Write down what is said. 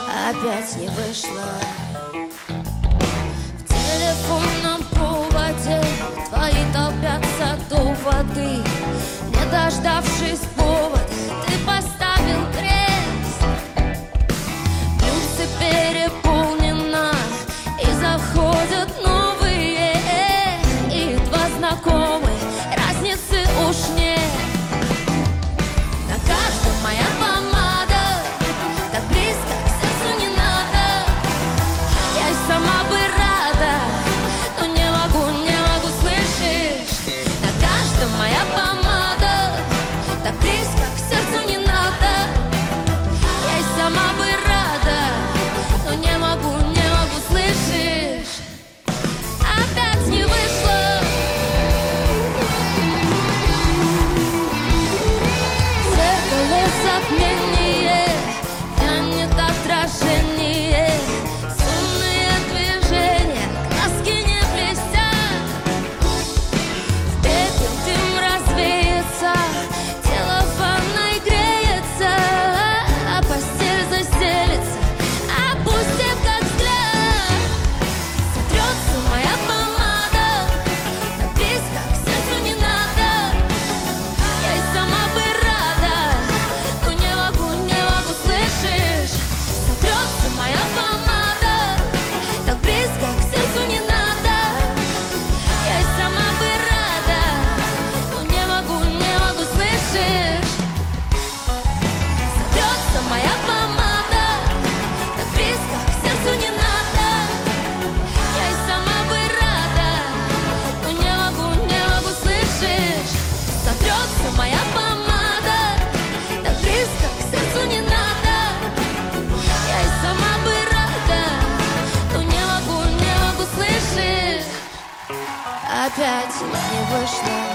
опять не вышло. В телефонном проводе твои толпятся до воды. Не дождавшись повода, ты поставил крест. Блюдце переполнено, и заходят новые, и едва знакомые, разницы уж нет. На каждом моя помада, так близко к сердцу не надо. Я и сама бы рада, но не могу, слышишь? На каждом моя помада, так близко к сердцу не надо. Я и сама бы рада, но не могу, слышишь? Опять не вышло. Затмение, тянет отражение, сумные движения, краски не блестят. В пепел дым развеется, тело в ванной греется, а постель застелится, опустив как взгляд. Сотрется моя помада, так близко к сердцу не надо. Я и сама бы рада, но не могу, слышишь? Сотрется моя помада, так близко к сердцу не надо. Я и сама бы рада, но не могу, слышишь? Сотрется моя помада, так близко к сердцу не надо. Я и сама бы рада, но не могу, слышишь? Сотрется моя помада, так близко к сердцу не надо. Я и сама бы рада, но не могу, слышишь? Опять не вышло.